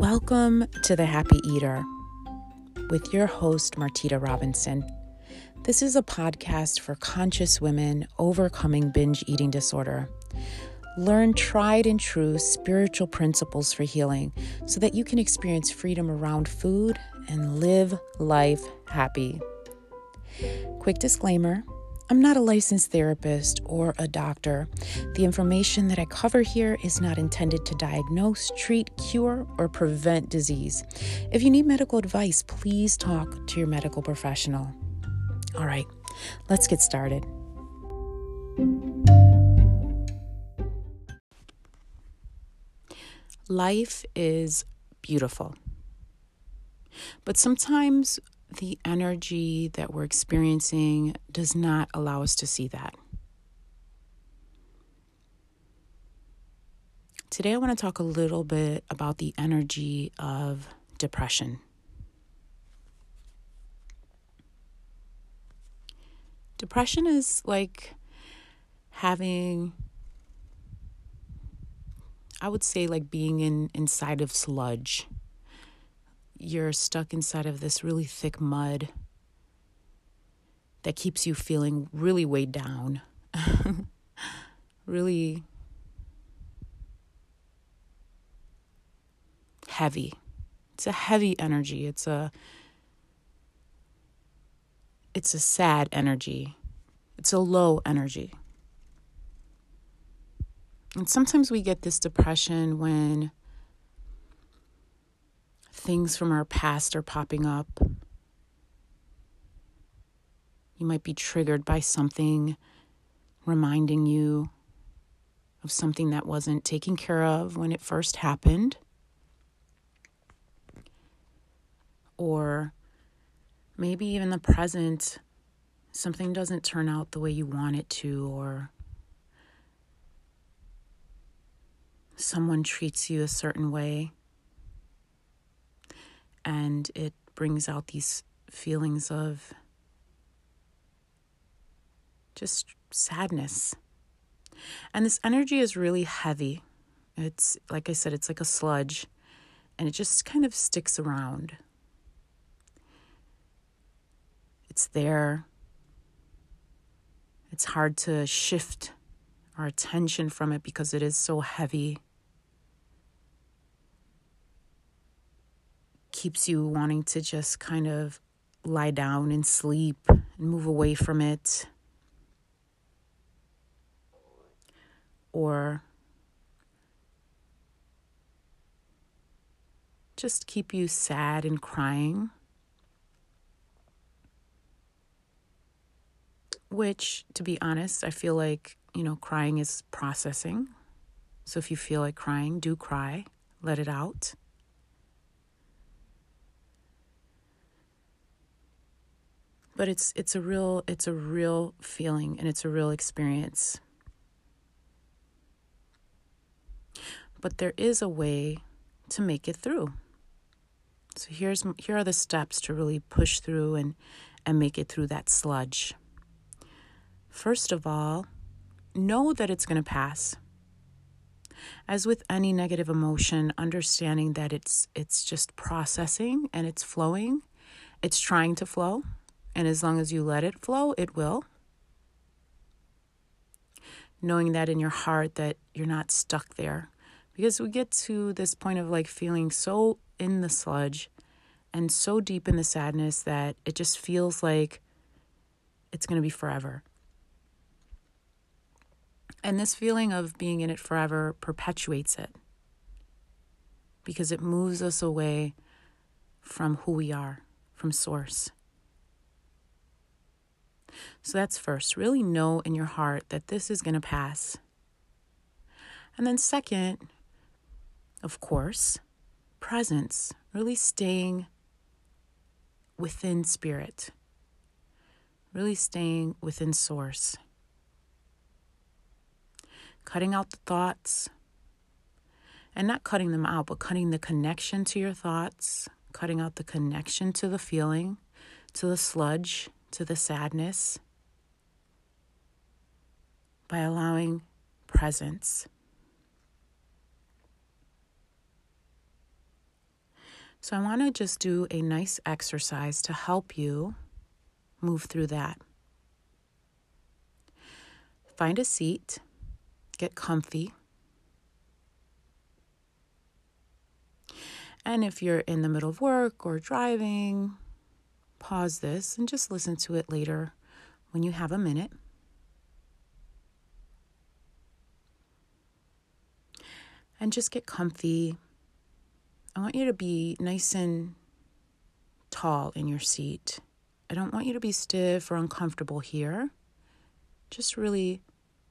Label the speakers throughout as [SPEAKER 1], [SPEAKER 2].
[SPEAKER 1] Welcome to The Happy Eater with your host, Martita Robinson. This is a podcast for conscious women overcoming binge eating disorder. Learn tried and true spiritual principles for healing so that you can experience freedom around food and live life happy. Quick disclaimer, I'm not a licensed therapist or a doctor. The information that I cover here is not intended to diagnose, treat, cure, or prevent disease. If you need medical advice, please talk to your medical professional. All right, let's get started. Life is beautiful, but sometimes the energy that we're experiencing does not allow us to see that. Today, I want to talk a little bit about the energy of depression. Depression is like having, I would say, like being inside of sludge. You're stuck inside of this really thick mud that keeps you feeling really weighed down, really heavy. It's a heavy energy. It's a sad energy. It's a low energy. And sometimes we get this depression when things from our past are popping up. You might be triggered by something reminding you of something that wasn't taken care of when it first happened. Or maybe even the present, something doesn't turn out the way you want it to, or someone treats you a certain way. And it brings out these feelings of just sadness. And this energy is really heavy. It's, like I said, it's like a sludge. And it just kind of sticks around. It's there. It's hard to shift our attention from it because it is so heavy. Keeps you wanting to just kind of lie down and sleep and move away from it. Or just keep you sad and crying. Which, to be honest, I feel like, crying is processing. So if you feel like crying, do cry. Let it out. But it's a real feeling, and it's a real experience. But there is a way to make it through. So here are the steps to really push through and make it through that sludge. First of all, know that it's going to pass. As with any negative emotion, understanding that it's just processing and it's flowing. It's trying to flow. And as long as you let it flow, it will. Knowing that in your heart that you're not stuck there. Because we get to this point of like feeling so in the sludge and so deep in the sadness that it just feels like it's going to be forever. And this feeling of being in it forever perpetuates it. Because it moves us away from who we are, from source. So that's first. Really know in your heart that this is going to pass. And then second, of course, presence. Really staying within spirit. Really staying within source. Cutting out the thoughts. And not cutting them out, but cutting the connection to your thoughts. Cutting out the connection to the feeling, to the sludge, to the sadness, by allowing presence. So I want to just do a nice exercise to help you move through that. Find a seat, get comfy. And if you're in the middle of work or driving, pause this and just listen to it later when you have a minute. And just get comfy. I want you to be nice and tall in your seat. I don't want you to be stiff or uncomfortable here. Just really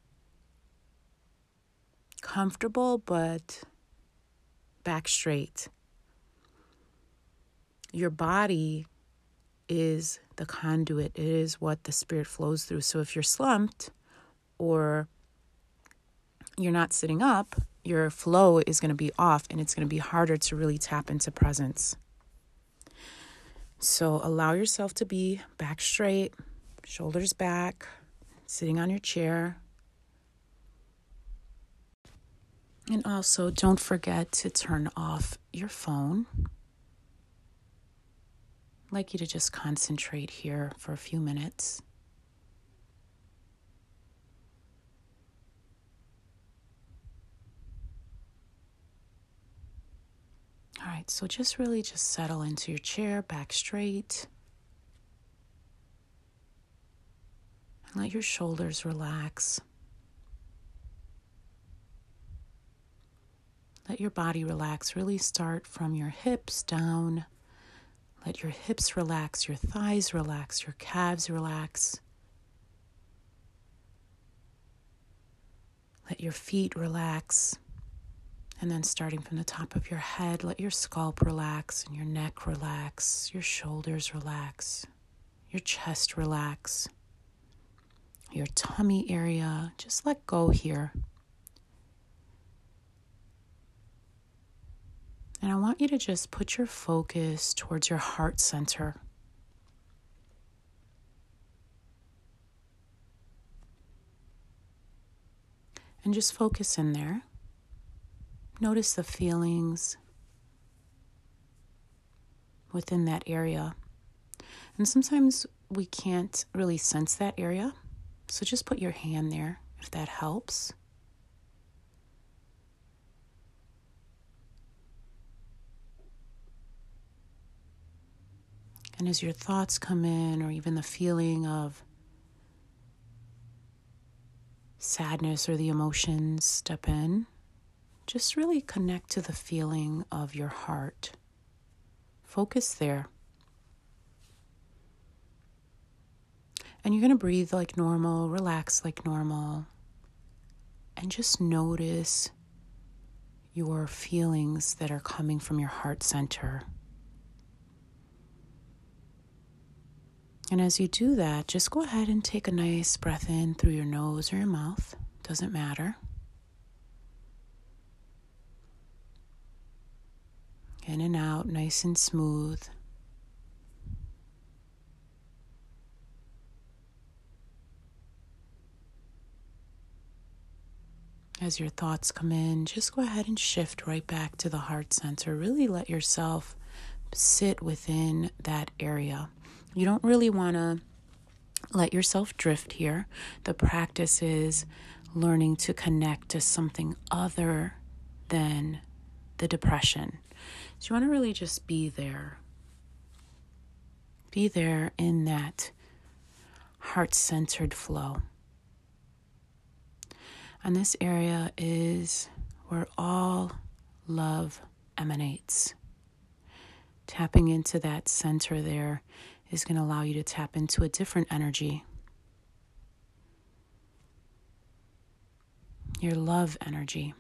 [SPEAKER 1] comfortable, but back straight. Your body is the conduit. It is what the spirit flows through. So if you're slumped or you're not sitting up, your flow is going to be off and it's going to be harder to really tap into presence. So allow yourself to be back straight, shoulders back, sitting on your chair. And also don't forget to turn off your phone. I'd like you to just concentrate here for a few minutes. All right, so just settle into your chair, back straight. And let your shoulders relax. Let your body relax. Really start from your hips down. Let your hips relax, your thighs relax, your calves relax. Let your feet relax. And then starting from the top of your head, let your scalp relax and your neck relax, your shoulders relax, your chest relax, your tummy area. Just let go here. And I want you to just put your focus towards your heart center. And just focus in there. Notice the feelings within that area. And sometimes we can't really sense that area. So just put your hand there if that helps. And as your thoughts come in, or even the feeling of sadness or the emotions step in, just really connect to the feeling of your heart. Focus there. And you're going to breathe like normal, relax like normal, and just notice your feelings that are coming from your heart center. And as you do that, just go ahead and take a nice breath in through your nose or your mouth. Doesn't matter. In and out, nice and smooth. As your thoughts come in, just go ahead and shift right back to the heart center. Really let yourself sit within that area. You don't really want to let yourself drift here. The practice is learning to connect to something other than the depression. So you want to really just be there. Be there in that heart-centered flow. And this area is where all love emanates. Tapping into that center there is going to allow you to tap into a different energy. Your love energy.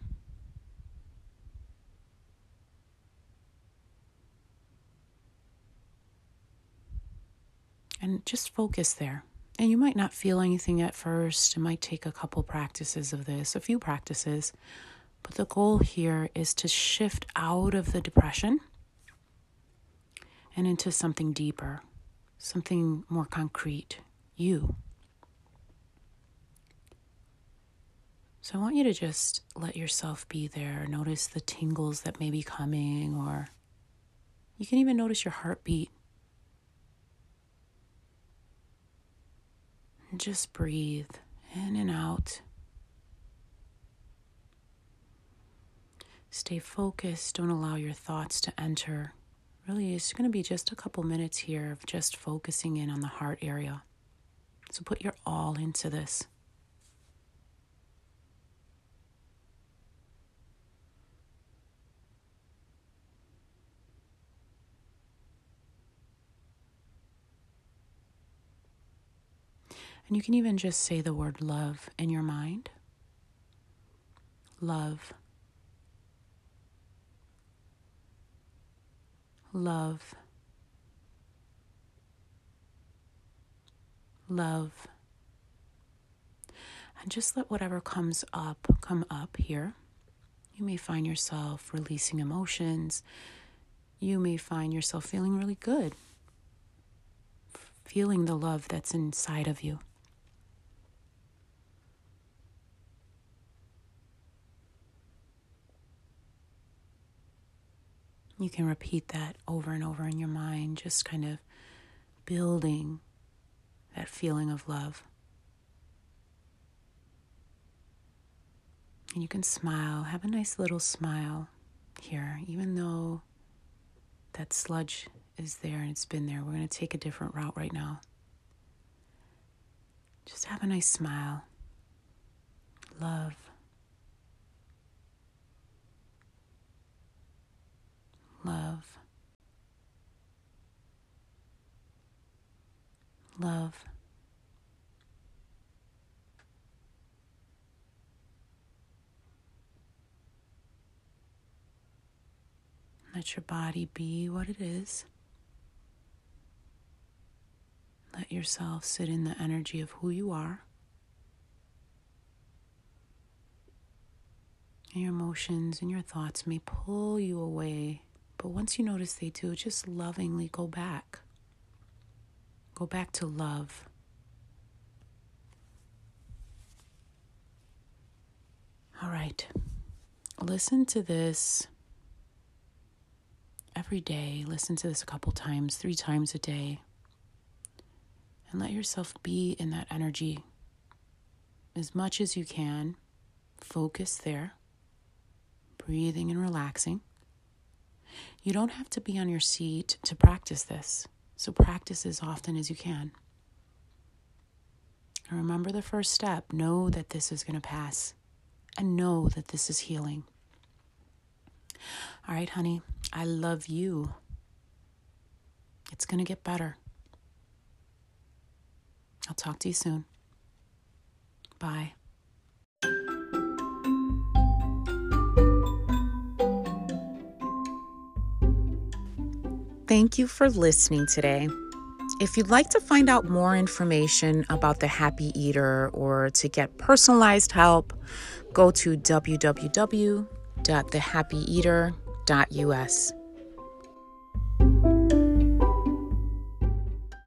[SPEAKER 1] And just focus there. And you might not feel anything at first. It might take a couple practices of this, a few practices. But the goal here is to shift out of the depression and into something deeper, something more concrete, you. So I want you to just let yourself be there. Notice the tingles that may be coming, or You can even notice your heartbeat. And just breathe in and out. Stay focused. Don't allow your thoughts to enter. Really, it's going to be just a couple minutes here of just focusing in on the heart area. So put your all into this. And you can even just say the word love in your mind. Love. Love. Love. And just let whatever comes up, come up here. You may find yourself releasing emotions. You may find yourself feeling really good. Feeling the love that's inside of you. You can repeat that over and over in your mind, just kind of building that feeling of love. And you can smile, have a nice little smile here, even though that sludge is there and it's been there. We're going to take a different route right now. Just have a nice smile. Love. Love. Love. Let your body be what it is. Let yourself sit in the energy of who you are. And your emotions and your thoughts may pull you away, but once you notice they do, just lovingly go back. Go back to love. All right. Listen to this every day. Listen to this a couple times, 3 times a day. And let yourself be in that energy as much as you can. Focus there. Breathing and relaxing. You don't have to be on your seat to practice this. So practice as often as you can. And remember the first step. Know that this is going to pass. And know that this is healing. All right, honey. I love you. It's going to get better. I'll talk to you soon. Bye. Thank you for listening today. If you'd like to find out more information about the Happy Eater or to get personalized help, go to www.thehappyeater.us.